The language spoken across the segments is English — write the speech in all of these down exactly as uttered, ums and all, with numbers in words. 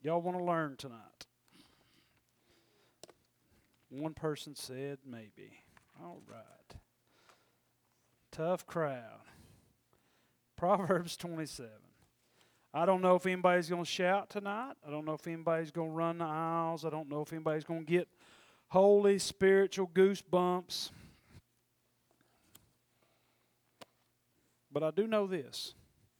Y'all want to learn tonight? One person said maybe. All right. Tough crowd. Proverbs twenty-seven. I don't know if anybody's going to shout tonight. I don't know if anybody's going to run the aisles. I don't know if anybody's going to get holy spiritual goosebumps. But I do know this.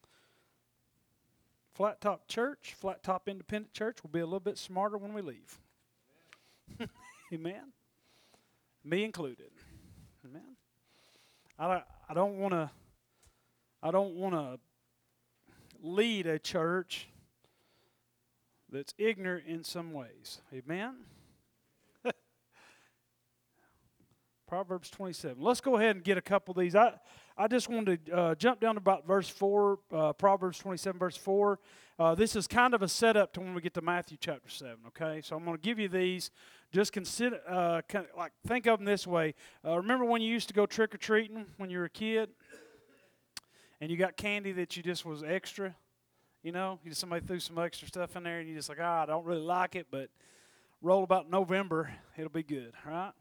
Flat Top Church, Flat Top Independent Church will be a little bit smarter when we leave. Amen. Me included. Amen. I I don't want to I don't want to lead a church that's ignorant in some ways. Amen. Proverbs twenty-seven. Let's go ahead and get a couple of these. I I just wanted to uh, jump down to about verse four, uh, Proverbs twenty-seven, verse four. Uh, this is kind of a setup to when we get to Matthew chapter seven, okay? So I'm going to give you these. Just consider, uh, kind of like think of them this way. Uh, remember when you used to go trick-or-treating when you were a kid? And you got candy that you just was extra? You know, you just, somebody threw some extra stuff in there and you just like, ah, I don't really like it, but roll about November, it'll be good, all right?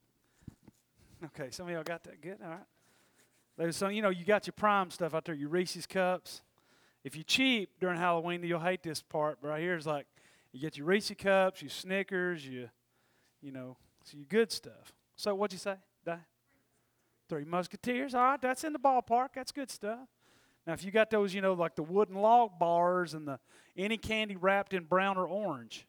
Okay, some of y'all got that good, all right? There's some, you know, you got your prime stuff out there, your Reese's Cups. If you cheap during Halloween, you'll hate this part, but right here is like, you get your Reese's Cups, your Snickers, you, you know, so your good stuff. So what'd you say, Di? Three Musketeers, all right, that's in the ballpark, that's good stuff. Now, if you got those, you know, like the wooden log bars and the any candy wrapped in brown or orange,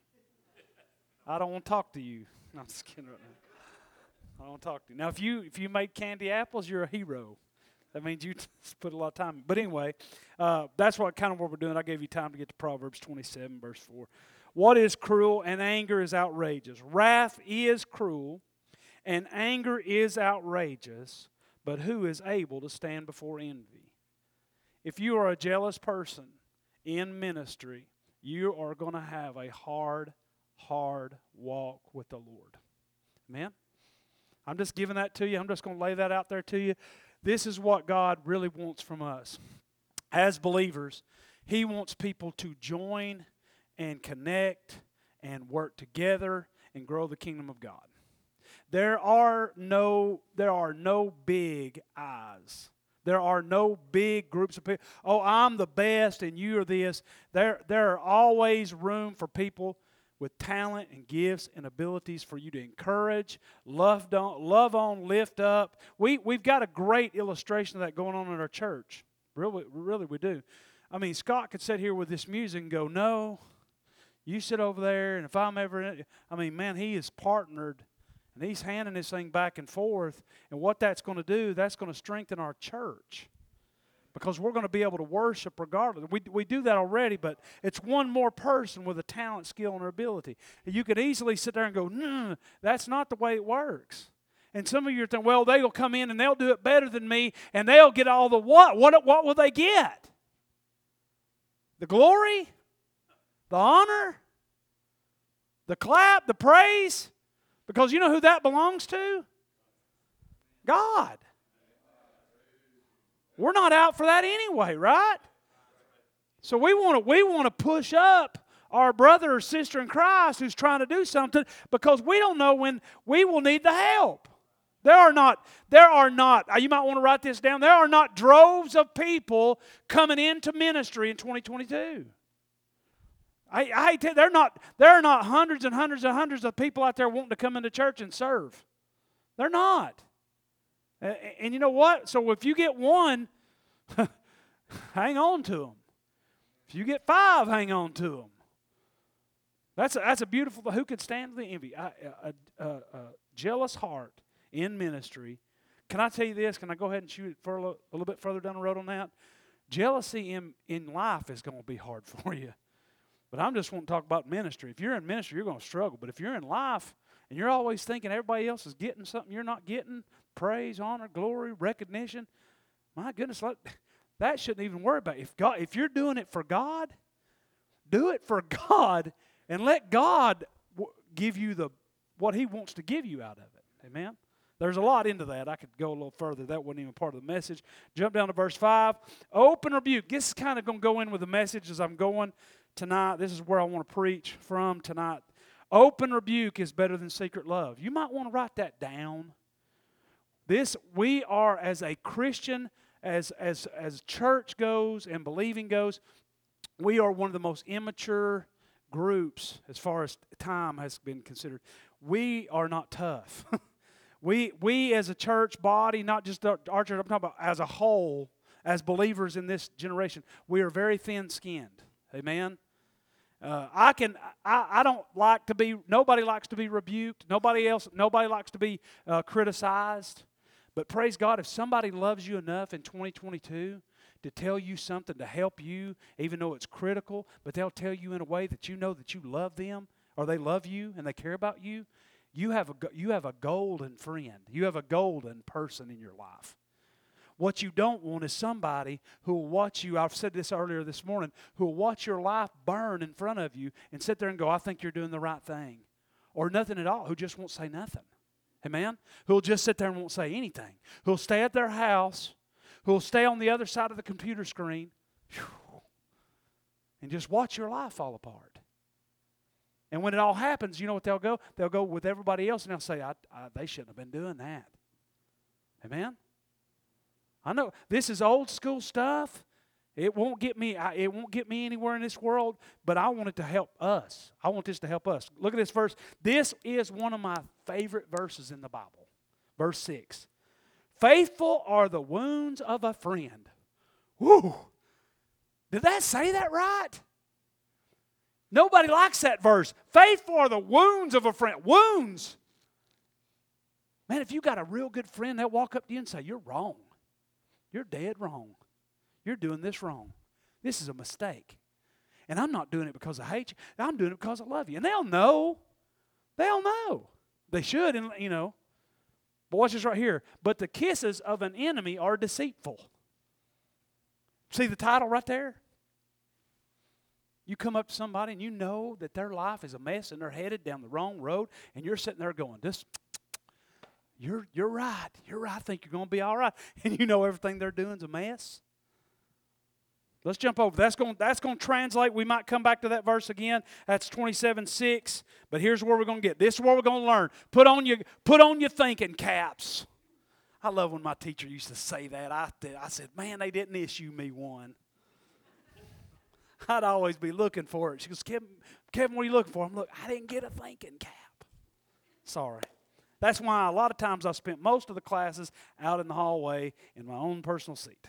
I don't want to talk to you. No, I'm just kidding right now. I don't talk to you. Now, if you if you make candy apples, you're a hero. That means you put a lot of time in. But anyway, uh, that's what kind of what we're doing. I gave you time to get to Proverbs twenty-seven, verse four. What is cruel and anger is outrageous. Wrath is cruel and anger is outrageous, but who is able to stand before envy? If you are a jealous person in ministry, you are going to have a hard, hard walk with the Lord. Amen? I'm just giving that to you. I'm just going to lay that out there to you. This is what God really wants from us. As believers, He wants people to join and connect and work together and grow the kingdom of God. There are no, there are no big I's. There are no big groups of people. Oh, I'm the best and you are this. There, there are always room for people with talent and gifts and abilities for you to encourage, love on, love on, lift up. We, we've got a great illustration of that going on in our church. Really, really we do. I mean, Scott could sit here with this music and go, no, you sit over there, and if I'm ever in it, I mean, man, he is partnered, and he's handing this thing back and forth, and what that's going to do, that's going to strengthen our church. Because we're going to be able to worship regardless. We we do that already, but it's one more person with a talent, skill, and ability. And you could easily sit there and go, no, that's not the way it works. And some of you are thinking, well, they'll come in and they'll do it better than me, and they'll get all the what? What, what will they get? The glory? The honor? The clap? The praise? Because you know who that belongs to? God. We're not out for that anyway, right? So we want to we want to push up our brother or sister in Christ who's trying to do something because we don't know when we will need the help. There are not, there are not, you might want to write this down, there are not droves of people coming into ministry in twenty twenty-two. I, I hate to, there are not, there are not hundreds and hundreds and hundreds of people out there wanting to come into church and serve. They're not. And, and you know what? So if you get one, hang on to them. If you get five, hang on to them. That's a, that's a beautiful, who could stand the envy? A, a, a, a jealous heart in ministry. Can I tell you this? Can I go ahead and shoot it for a little, a little bit further down the road on that? Jealousy in, in life is going to be hard for you. But I'm just wanting to talk about ministry. If you're in ministry, you're going to struggle. But if you're in life and you're always thinking everybody else is getting something you're not getting, praise, honor, glory, recognition, my goodness, that shouldn't even worry about it. If God, if you're doing it for God, do it for God and let God give you the what He wants to give you out of it. Amen? There's a lot into that. I could go a little further. That wasn't even part of the message. Jump down to verse five. Open rebuke. This is kind of going to go in with the message as I'm going tonight. This is where I want to preach from tonight. Open rebuke is better than secret love. You might want to write that down. This, we are, as a Christian, as, as, as church goes and believing goes, we are one of the most immature groups as far as time has been considered. We are not tough. We, we as a church body, not just our church, I'm talking about as a whole, as believers in this generation, we are very thin-skinned. Amen? Uh, I can, I, I don't like to be, nobody likes to be rebuked. Nobody else, nobody likes to be uh, criticized. But praise God, if somebody loves you enough in twenty twenty-two to tell you something to help you, even though it's critical, but they'll tell you in a way that you know that you love them, or they love you and they care about you, You have a you have a golden friend. You have a golden person in your life. What you don't want is somebody who will watch you, I've said this earlier this morning, who will watch your life burn in front of you and sit there and go, I think you're doing the right thing. Or nothing at all, who just won't say nothing. Amen? Who'll just sit there and won't say anything. Who'll stay at their house, who'll stay on the other side of the computer screen, whew, and just watch your life fall apart. And when it all happens, you know what they'll go? They'll go with everybody else and they'll say, I, I, they shouldn't have been doing that. Amen? I know this is old school stuff. It won't get me, I, it won't get me anywhere in this world, but I want it to help us. I want this to help us. Look at this verse. This is one of my favorite verses in the Bible. Verse six. Faithful are the wounds of a friend. Woo! Did that say that right? Nobody likes that verse. Faithful are the wounds of a friend. Wounds. Man, if you got a real good friend, they'll walk up to you and say, you're wrong. You're dead wrong. You're doing this wrong. This is a mistake. And I'm not doing it because I hate you. I'm doing it because I love you. And they'll know. They'll know. They should, and you know. But watch this right here. But the kisses of an enemy are deceitful. See the title right there? You come up to somebody and you know that their life is a mess and they're headed down the wrong road, and you're sitting there going, "This, you're you're right. You're right. I think you're going to be all right." And you know everything they're doing is a mess. Let's jump over. That's going that's going to translate. We might come back to that verse again. That's twenty-seven six. But here's where we're going to get. This is where we're going to learn. Put on your put on your thinking caps. I love when my teacher used to say that. I I said, "Man, they didn't issue me one." I'd always be looking for it. She goes, Kevin, Kevin, what are you looking for? I'm look, I didn't get a thinking cap. Sorry. That's why a lot of times I spent most of the classes out in the hallway in my own personal seat.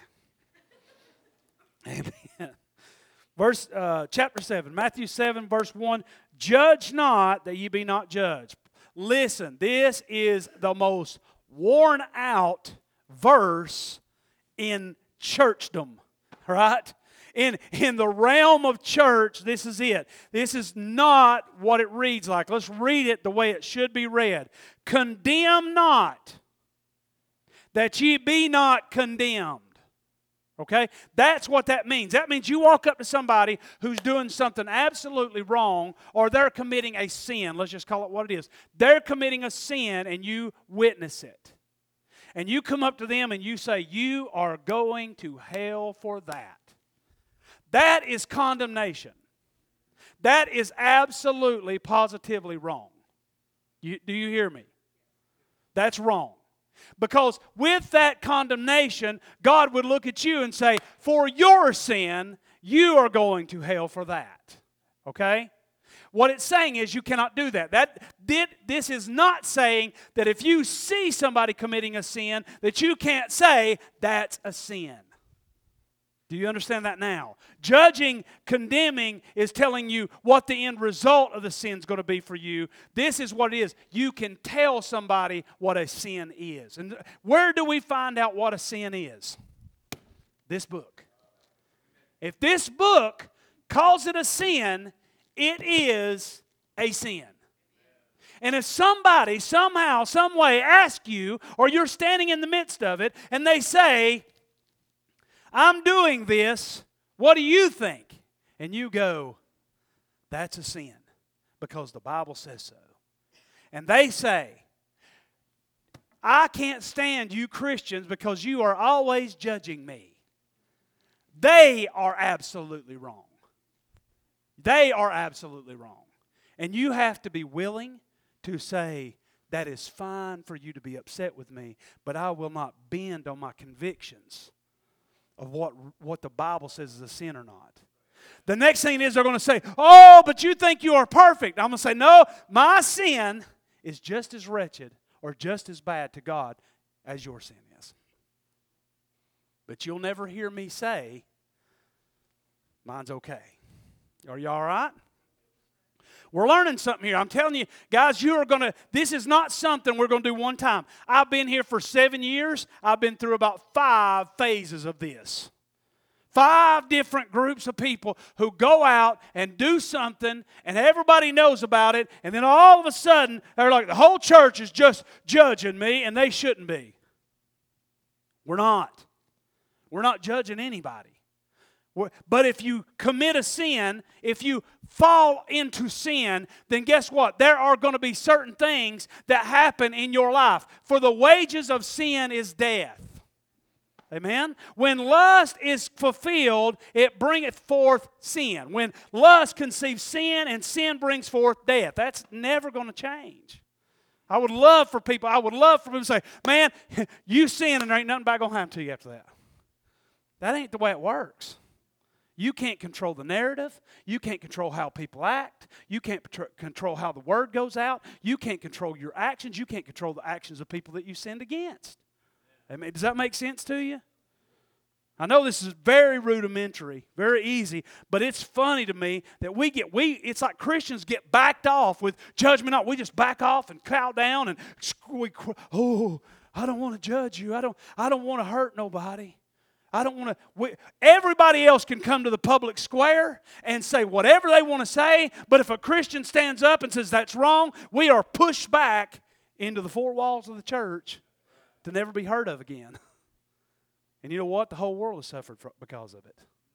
Amen. Verse, uh, chapter seven, Matthew seven, verse one, judge not that ye be not judged. Listen, this is the most worn out verse in churchdom, right? In, in the realm of church, this is it. This is not what it reads like. Let's read it the way it should be read. Condemn not, that ye be not condemned. Okay? That's what that means. That means you walk up to somebody who's doing something absolutely wrong, or they're committing a sin. Let's just call it what it is. They're committing a sin and you witness it. And you come up to them and you say, you are going to hell for that. That is condemnation. That is absolutely, positively wrong. You, do you hear me? That's wrong. Because with that condemnation, God would look at you and say, for your sin, you are going to hell for that. Okay? What it's saying is you cannot do that. That did, this is not saying that if you see somebody committing a sin, that you can't say, that's a sin. Do you understand that now? Judging, condemning is telling you what the end result of the sin is going to be for you. This is what it is. You can tell somebody what a sin is. And where do we find out what a sin is? This book. If this book calls it a sin, it is a sin. And if somebody somehow, some way asks you, or you're standing in the midst of it, and they say, I'm doing this, what do you think? And you go, that's a sin, because the Bible says so. And they say, I can't stand you Christians because you are always judging me. They are absolutely wrong. They are absolutely wrong. And you have to be willing to say, that is fine for you to be upset with me, but I will not bend on my convictions of what, what the Bible says is a sin or not. The next thing is they're going to say, oh, but you think you are perfect. I'm going to say, no, my sin is just as wretched or just as bad to God as your sin is. But you'll never hear me say, mine's okay. Are you all right? We're learning something here. I'm telling you, guys, you are going to, this is not something we're going to do one time. I've been here for seven years. I've been through about five phases of this. Five different groups of people who go out and do something, and everybody knows about it, and then all of a sudden, they're like, the whole church is just judging me, and they shouldn't be. We're not. We're not judging anybody. But if you commit a sin, if you fall into sin, then guess what? There are going to be certain things that happen in your life. For the wages of sin is death. Amen? When lust is fulfilled, it bringeth forth sin. When lust conceives sin, and sin brings forth death. That's never going to change. I would love for people, I would love for people to say, man, you sin and there ain't nothing bad going to happen to you after that. That ain't the way it works. You can't control the narrative. You can't control how people act. You can't control how the word goes out. You can't control your actions. You can't control the actions of people that you sinned against. I mean, does that make sense to you? I know this is very rudimentary, very easy, but it's funny to me that we get, we it's like Christians get backed off with judgment. We just back off and cow down and we, oh, I don't want to judge you. I don't, I don't want to hurt nobody. I don't want to, everybody else can come to the public square and say whatever they want to say, but if a Christian stands up and says that's wrong, we are pushed back into the four walls of the church to never be heard of again. And you know what? The whole world has suffered because of it.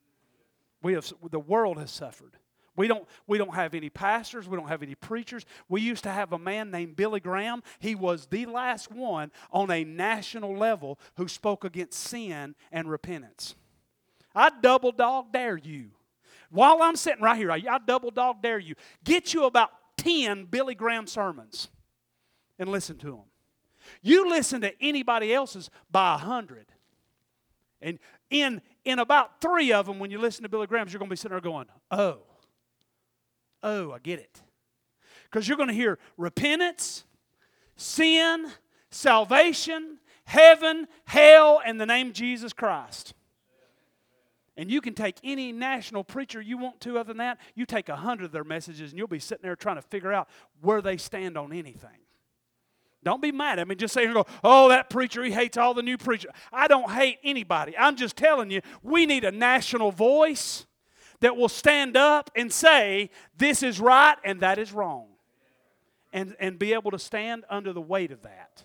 We have, the world has suffered. We don't, we don't have any pastors. We don't have any preachers. We used to have a man named Billy Graham. He was the last one on a national level who spoke against sin and repentance. I double dog dare you. While I'm sitting right here, I, I double dog dare you. Get you about ten Billy Graham sermons and listen to them. You listen to anybody else's by a hundred. And in, in about three of them, when you listen to Billy Graham's, you're going to be sitting there going, oh. Oh, I get it. Because you're going to hear repentance, sin, salvation, heaven, hell, and the name Jesus Christ. And you can take any national preacher you want to other than that. You take a hundred of their messages and you'll be sitting there trying to figure out where they stand on anything. Don't be mad at me. Just say and go, oh, that preacher, he hates all the new preachers. I don't hate anybody. I'm just telling you, we need a national voice that will stand up and say, this is right and that is wrong. And, and be able to stand under the weight of that.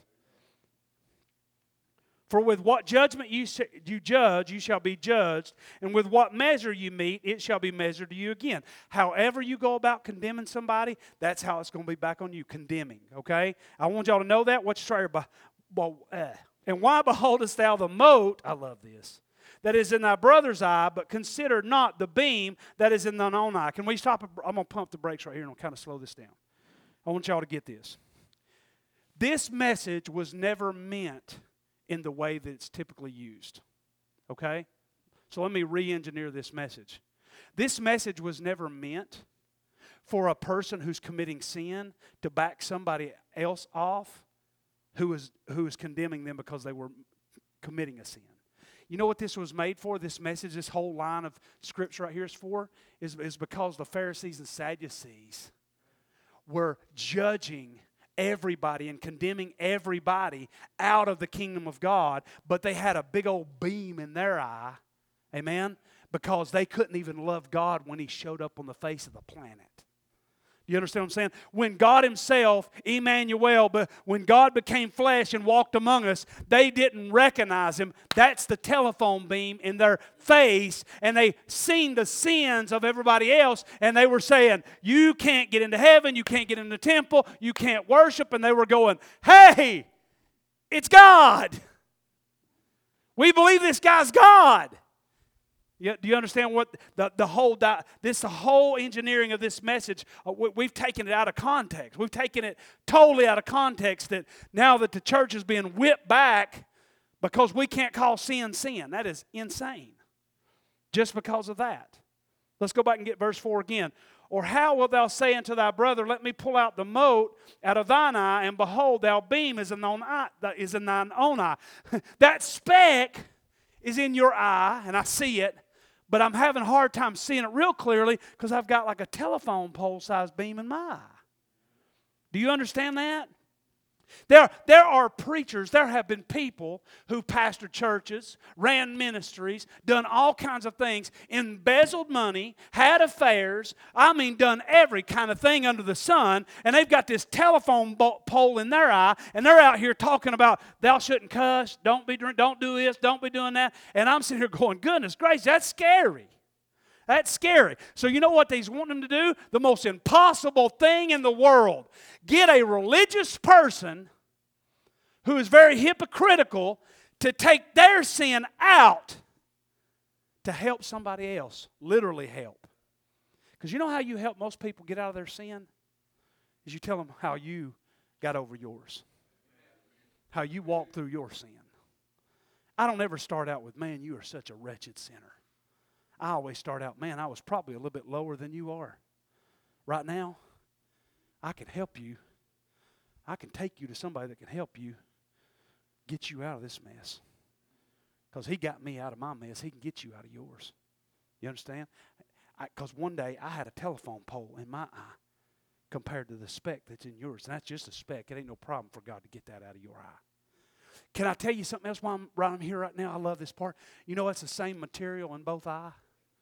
For with what judgment you, you judge, you shall be judged. And with what measure you meet, it shall be measured to you again. However you go about condemning somebody, that's how it's going to be back on you, condemning. Okay? I want y'all to know that. What's your uh, and why beholdest thou the mote? I love this. That is in thy brother's eye, but consider not the beam that is in thine own eye. Can we stop? I'm going to pump the brakes right here and I'll kind of slow this down. I want y'all to get this. This message was never meant in the way that it's typically used. Okay? So let me re-engineer this message. This message was never meant for a person who's committing sin to back somebody else off who is, who is condemning them because they were committing a sin. You know what this was made for? This message, this whole line of scripture right here is for? Is, is because the Pharisees and Sadducees were judging everybody and condemning everybody out of the kingdom of God, but they had a big old beam in their eye, amen, because they couldn't even love God when He showed up on the face of the planet. You understand what I'm saying? When God Himself, Emmanuel, but when God became flesh and walked among us, they didn't recognize Him. That's the telephone beam in their face, and they seen the sins of everybody else, and they were saying, you can't get into heaven, you can't get in the temple, you can't worship, and they were going, hey, It's God. We believe this guy's God. You, do you understand what the, the whole di- this the whole engineering of this message? Uh, we, we've taken it out of context. We've taken it totally out of context. That now that the church is being whipped back because we can't call sin sin. That is insane. Just because of that. Let's go back and get verse four again. Or how wilt thou say unto thy brother, let me pull out the mote out of thine eye, and behold, thy beam is in thine eye, is in thine own eye. That speck is in your eye, and I see it, but I'm having a hard time seeing it real clearly because I've got like a telephone pole-sized beam in my eye. Do you understand that? There, there are preachers, there have been people who pastored churches, ran ministries, done all kinds of things, embezzled money, had affairs, I mean done every kind of thing under the sun, and they've got this telephone pole in their eye, and they're out here talking about thou shouldn't cuss, don't be drink, don't do this, don't be doing that, and I'm sitting here going, goodness gracious, that's scary. That's scary. So you know what he's wanting them to do? The most impossible thing in the world. Get a religious person who is very hypocritical to take their sin out to help somebody else. Literally help. Because you know how you help most people get out of their sin? Is you tell them how you got over yours. How you walked through your sin. I don't ever start out with, man, you are such a wretched sinner. I always start out, man, I was probably a little bit lower than you are. Right now, I can help you. I can take you to somebody that can help you get you out of this mess. Because he got me out of my mess. He can get you out of yours. You understand? Because one day I had a telephone pole in my eye compared to the speck that's in yours. And that's just a speck. It ain't no problem for God to get that out of your eye. Can I tell you something else while I'm, while I'm here right now? I love this part. You know it's the same material in both eyes.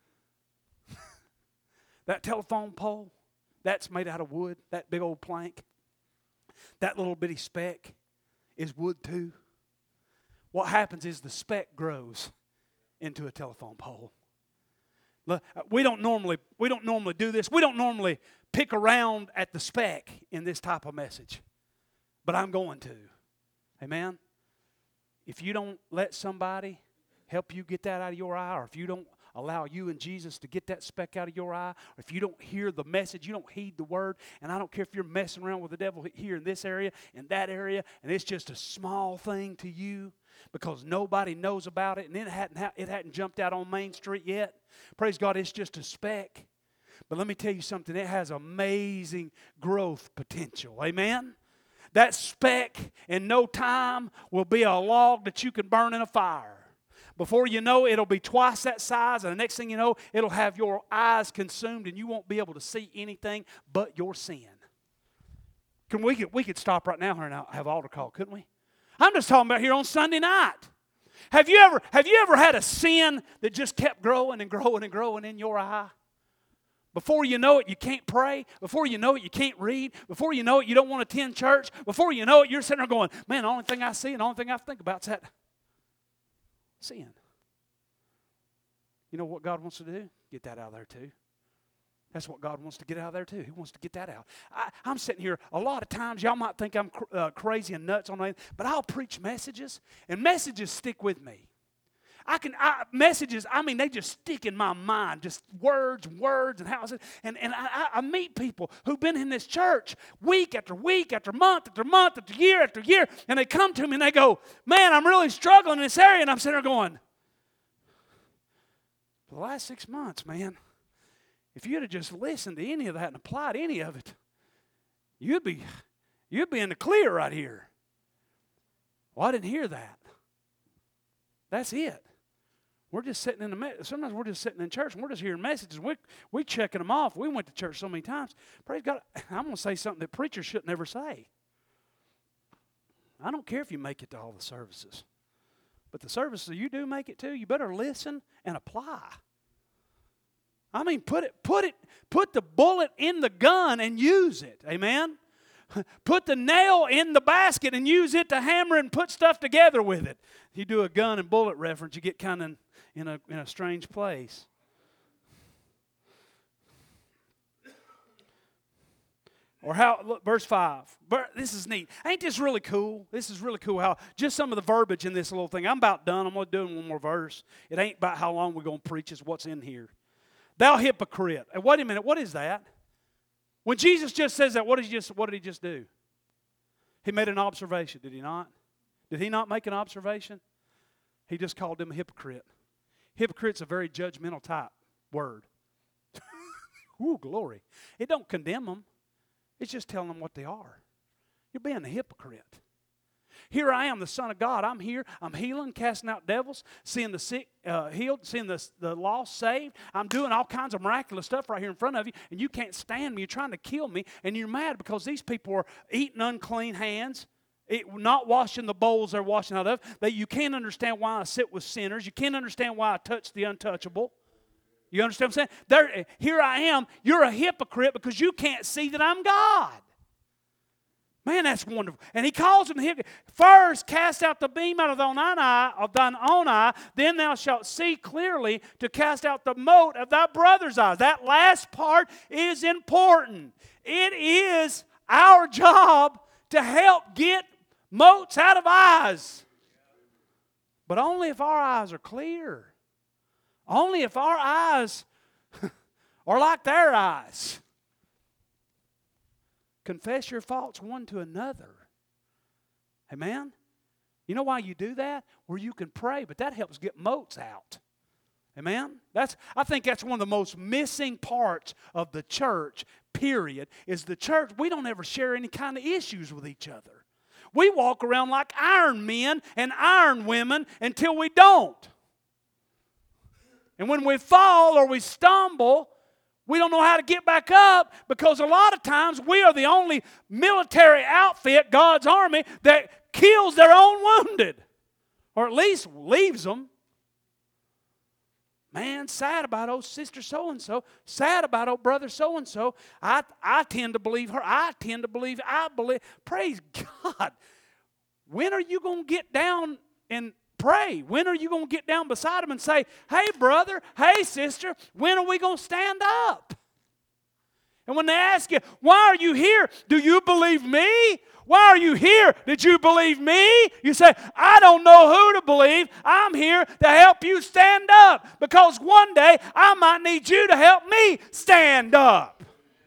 That telephone pole, that's made out of wood, that big old plank. That little bitty speck is wood too. What happens is the speck grows into a telephone pole. Look, we don't normally we don't normally do this. We don't normally pick around at the speck in this type of message. But I'm going to. Amen. If you don't let somebody help you get that out of your eye, or if you don't allow you and Jesus to get that speck out of your eye, or if you don't hear the message, you don't heed the word, and I don't care if you're messing around with the devil here in this area, in that area, and it's just a small thing to you because nobody knows about it, and it hadn't, it hadn't jumped out on Main Street yet. Praise God, it's just a speck. But let me tell you something, it has amazing growth potential. Amen? That speck in no time will be a log that you can burn in a fire. Before you know it, it'll be twice that size, and the next thing you know, it'll have your eyes consumed, and you won't be able to see anything but your sin. Can we could, we could stop right now here and have altar call, couldn't we? I'm just talking about here on Sunday night. Have you ever have you ever had a sin that just kept growing and growing and growing in your eye? Before you know it, you can't pray. Before you know it, you can't read. Before you know it, you don't want to attend church. Before you know it, you're sitting there going, man, the only thing I see and the only thing I think about is that sin. You know what God wants to do? Get that out of there too. That's what God wants to get out of there too. He wants to get that out. I, I'm sitting here, a lot of times, y'all might think I'm cr- uh, crazy and nuts on that, but I'll preach messages, and messages stick with me. I can, I, messages, I mean, they just stick in my mind, just words and words and how is it. And, and I, I meet people who've been in this church week after week after month after month after year after year, and they come to me and they go, man, I'm really struggling in this area. And I'm sitting there going, for the last six months, man, if you'd have just listened to any of that and applied any of it, you'd be, you'd be in the clear right here. Well, I didn't hear that. That's it. We're just sitting in the me- sometimes we're just sitting in church and we're just hearing messages. We we checking them off. We went to church so many times. Praise God. I'm going to say something that preachers shouldn't ever say. I don't care if you make it to all the services, but the services you do make it to, you better listen and apply. I mean, put it, put it, put the bullet in the gun and use it. Amen. Put the nail in the basket and use it to hammer and put stuff together with it. You do a gun and bullet reference, you get kind of in a in a strange place. Or how, look, verse five. This is neat. Ain't this really cool? This is really cool how just some of the verbiage in this little thing. I'm about done. I'm going to do one more verse. It ain't about how long we're going to preach. It's what's in here. Thou hypocrite. And wait a minute. What is that? When Jesus just says that, what did he just, what did he just do? He made an observation, did he not? Did he not make an observation? He just called him a hypocrite. Hypocrite's a very judgmental type word. Ooh, glory. It don't condemn them. It's just telling them what they are. You're being a hypocrite. Here I am, the Son of God. I'm here. I'm healing, casting out devils, seeing the sick uh, healed, seeing the, the lost saved. I'm doing all kinds of miraculous stuff right here in front of you, and you can't stand me. You're trying to kill me, and you're mad because these people are eating unclean hands, it, not washing the bowls they're washing out of. That you can't understand why I sit with sinners. You can't understand why I touch the untouchable. You understand what I'm saying? There, here I am. You're a hypocrite because you can't see that I'm God. Man, that's wonderful. And he calls him the hypocrite. First, cast out the beam out of thine own eye, of thine own eye, then thou shalt see clearly to cast out the mote of thy brother's eyes. That last part is important. It is our job to help get motes out of eyes. But only if our eyes are clear. Only if our eyes are like their eyes. Confess your faults one to another. Amen? You know why you do that? Where you can pray, but that helps get motes out. Amen? That's, I think that's one of the most missing parts of the church, period, is the church, we don't ever share any kind of issues with each other. We walk around like iron men and iron women until we don't. And when we fall or we stumble, we don't know how to get back up because a lot of times we are the only military outfit, God's army, that kills their own wounded. Or at least leaves them. Man, sad about old sister so-and-so. Sad about old brother so-and-so. I, I tend to believe her. I tend to believe, I believe. Praise God. When are you going to get down and pray? When are you going to get down beside them and say, hey, brother, hey, sister, when are we going to stand up? And when they ask you, why are you here? Do you believe me? Why are you here? Did you believe me? You say, I don't know who to believe. I'm here to help you stand up because one day I might need you to help me stand up.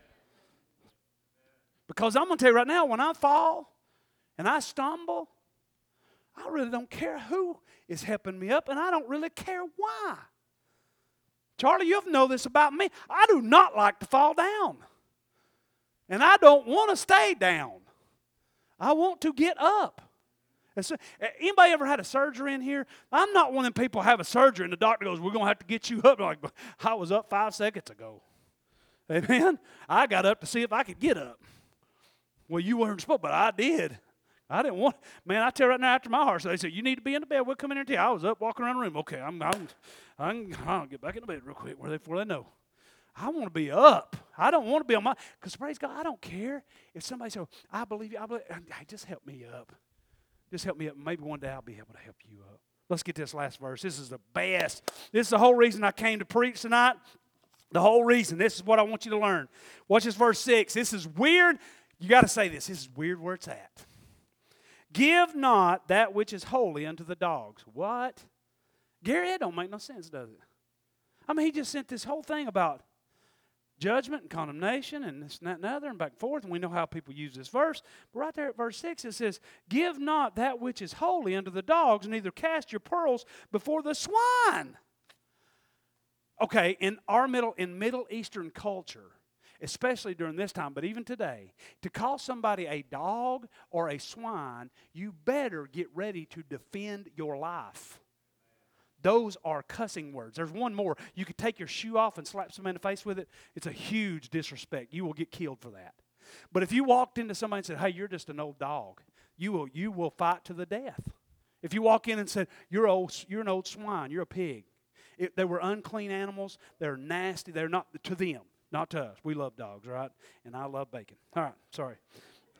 Because I'm going to tell you right now, when I fall and I stumble, I really don't care who is helping me up, and I don't really care why. Charlie, you know this about me. I do not like to fall down. And I don't want to stay down. I want to get up. So, anybody ever had a surgery in here? I'm not one of them people who have a surgery and the doctor goes, we're going to have to get you up. I'm like, I was up five seconds ago. Amen? I got up to see if I could get up. Well, you weren't supposed, but I did. I didn't want, man, I tell you right now after my heart, so they said, you need to be in the bed. We'll come in here and tell you. I was up walking around the room. Okay, I'm, I'm, I'm, I'll get back in the bed real quick before they know. I want to be up. I don't want to be on my, because praise God, I don't care if somebody says, I believe you, I believe, hey, just help me up. Just help me up. Maybe one day I'll be able to help you up. Let's get this last verse. This is the best. This is the whole reason I came to preach tonight. The whole reason. This is what I want you to learn. Watch this verse six. This is weird. You got to say this. This is weird where it's at. Give not that which is holy unto the dogs. What? Gary, that don't make no sense, does it? I mean, he just sent this whole thing about judgment and condemnation and this and that and other and back and forth, and we know how people use this verse. But right there at verse six it says, give not that which is holy unto the dogs, neither cast your pearls before the swine. Okay, in our middle, in Middle Eastern culture, especially during this time, but even today, to call somebody a dog or a swine, you better get ready to defend your life. Those are cussing words. There's one more. You could take your shoe off and slap somebody in the face with it. It's a huge disrespect. You will get killed for that. But if you walked into somebody and said, hey, you're just an old dog, you will, you will fight to the death. If you walk in and said, you're, old, you're an old swine, you're a pig. It, they were unclean animals. They're nasty. They're not to them, not to us. We love dogs, right? And I love bacon. All right, sorry.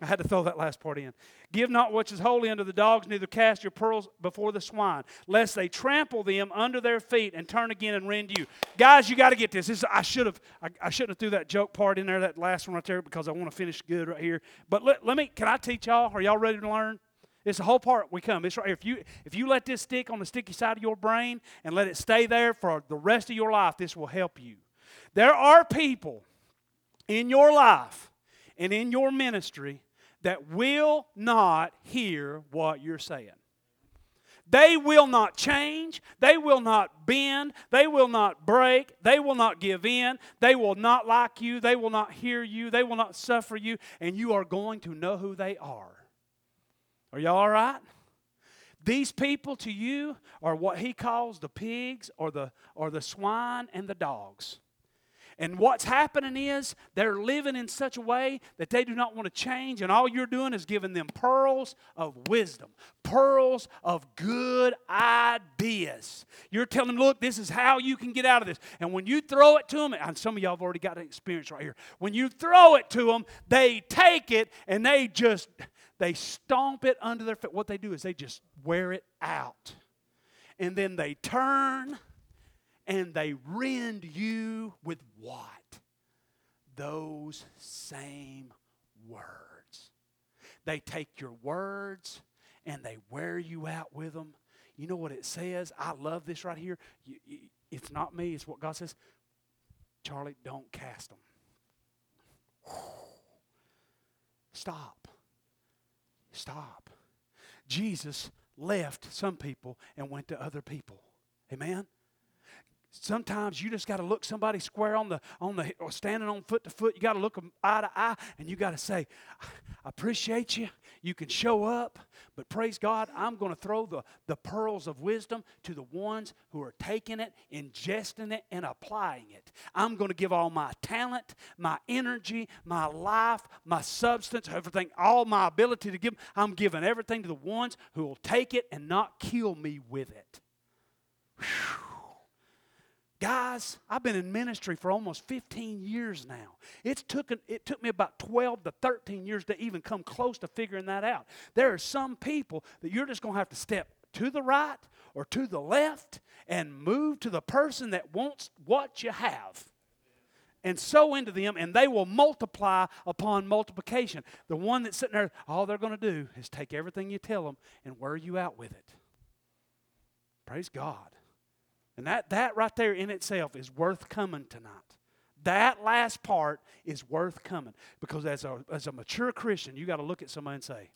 I had to throw that last part in. Give not what is holy unto the dogs, neither cast your pearls before the swine, lest they trample them under their feet and turn again and rend you. Guys, you got to get this. this is, I should have. I, I shouldn't have threw that joke part in there, that last one right there, because I want to finish good right here. But let, let me. Can I teach y'all? Are y'all ready to learn? It's the whole part we come. It's right here. If you if you let this stick on the sticky side of your brain and let it stay there for the rest of your life, this will help you. There are people in your life and in your ministry that will not hear what you're saying. They will not change. They will not bend. They will not break. They will not give in. They will not like you. They will not hear you. They will not suffer you. And you are going to know who they are. Are y'all all right? These people to you are what he calls the pigs or the, or the swine and the dogs. And what's happening is they're living in such a way that they do not want to change, and all you're doing is giving them pearls of wisdom, pearls of good ideas. You're telling them, look, this is how you can get out of this. And when you throw it to them, and some of y'all have already got an experience right here, when you throw it to them, they take it and they just, they stomp it under their feet. What they do is they just wear it out. And then they turn and they rend you with what? Those same words. They take your words and they wear you out with them. You know what it says? I love this right here. You, you, it's not me. It's what God says. Charlie, don't cast them. Stop. Stop. Jesus left some people and went to other people. Amen? Sometimes you just got to look somebody square on the, on the, or standing on foot to foot. You got to look them eye to eye, and you got to say, I appreciate you. You can show up, but praise God, I'm going to throw the, the pearls of wisdom to the ones who are taking it, ingesting it, and applying it. I'm going to give all my talent, my energy, my life, my substance, everything, all my ability to give. I'm giving everything to the ones who will take it and not kill me with it. Whew. Guys, I've been in ministry for almost fifteen years now. It's took, it took me about twelve to thirteen years to even come close to figuring that out. There are some people that you're just going to have to step to the right or to the left and move to the person that wants what you have and sow into them, and they will multiply upon multiplication. The one that's sitting there, all they're going to do is take everything you tell them and wear you out with it. Praise God. And that, that right there in itself is worth coming tonight. That last part is worth coming. Because as a, as a mature Christian, you got to look at somebody and say,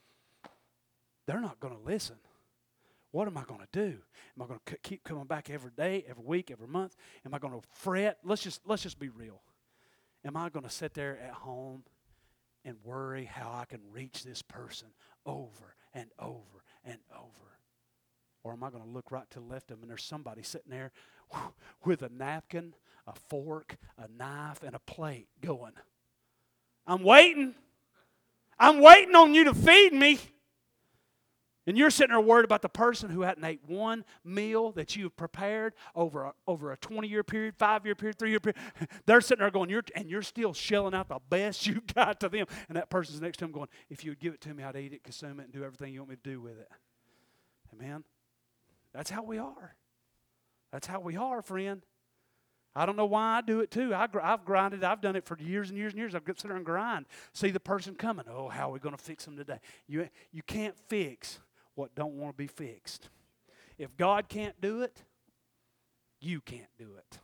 they're not going to listen. What am I going to do? Am I going to keep coming back every day, every week, every month? Am I going to fret? Let's just, let's just be real. Am I going to sit there at home and worry how I can reach this person over and over and over? Or am I going to look right to the left of them and there's somebody sitting there with a napkin, a fork, a knife, and a plate going, I'm waiting. I'm waiting on you to feed me. And you're sitting there worried about the person who hadn't ate one meal that you've prepared over a, over a twenty-year period, five-year period, three-year period. They're sitting there going, you're, and you're still shelling out the best you got to them. And that person's next to them going, if you would give it to me, I'd eat it, consume it, and do everything you want me to do with it. Amen? That's how we are. That's how we are, friend. I don't know why I do it too. I, I've grinded. I've done it for years and years and years. I've got to sit there and grind. See the person coming. Oh, how are we going to fix them today? You, you can't fix what don't want to be fixed. If God can't do it, you can't do it.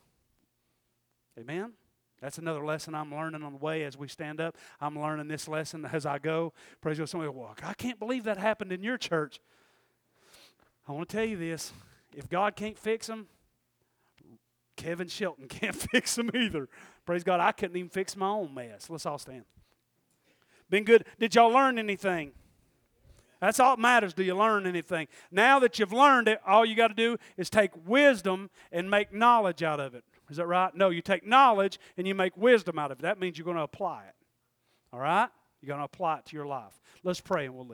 Amen? That's another lesson I'm learning on the way as we stand up. I'm learning this lesson as I go. Praise God. Somebody will walk. I can't believe that happened in your church. I want to tell you this. If God can't fix them, Kevin Shelton can't fix them either. Praise God, I couldn't even fix my own mess. Let's all stand. Been good. Did y'all learn anything? That's all that matters. Do you learn anything? Now that you've learned it, all you got to do is take wisdom and make knowledge out of it. Is that right? No, you take knowledge and you make wisdom out of it. That means you're going to apply it. All right? You're going to apply it to your life. Let's pray and we'll leave.